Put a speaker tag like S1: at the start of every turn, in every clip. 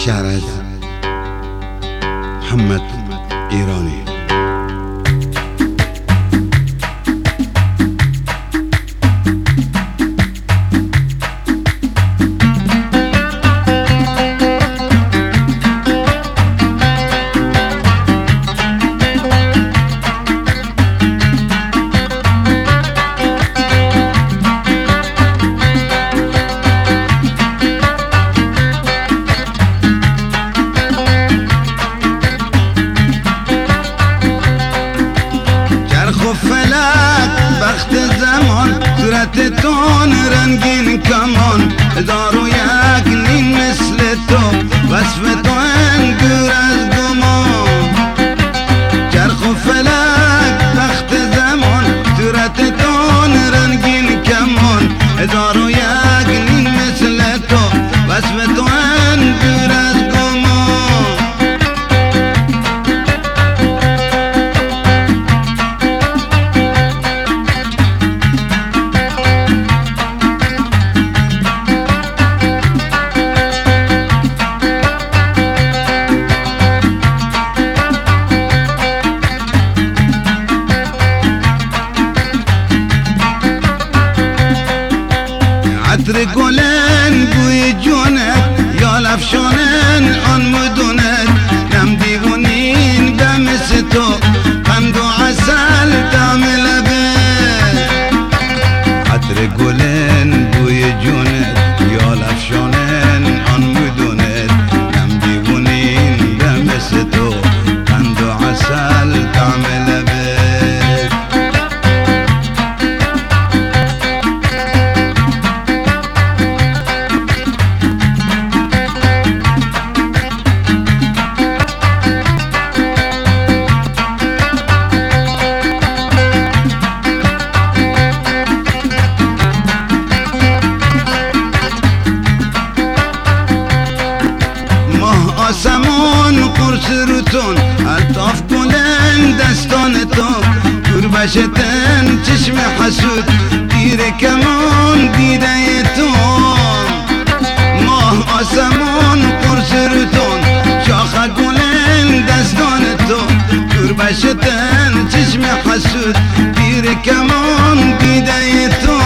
S1: شعر از محمد ایرانی.
S2: صورتتون رنگین کمان، هزار و یک نیم مثل تو، وصف تو دور از گمان. چرخ و فلک وقت زمان، صورتتون رنگین کمان، هزار و یک نیم مثل تو، وصف تو دور از گمان. عطر گلن بوی جونت، یا لفشانن آن مدونت، نم دیوونین به مثل تو، قند و عسل دم لبه. عطر گلن بوی جونت، یا لفشانن آن مدونت، نم دیوونین به مثل تو، قند و عسل دم لبه. آسمون قرص روتون، الطاف کنن دستان تو، دور بشتن چشم حسود، گیر کمان دیده تو. ماه آسمون قرص روتون، شاخه گلن دستان تو، دور بشتن چشم حسود، گیر کمان دیده تو.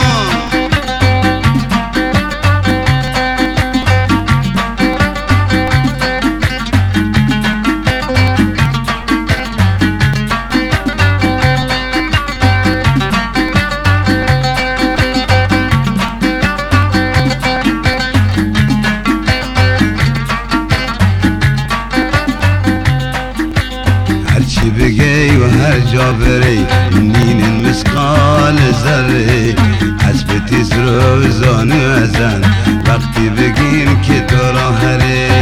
S2: هرچی بگی و هر جا بری، نین مسقال ذره، اسب تیز رو زانو ازن، وقتی بگیم که تو را هره.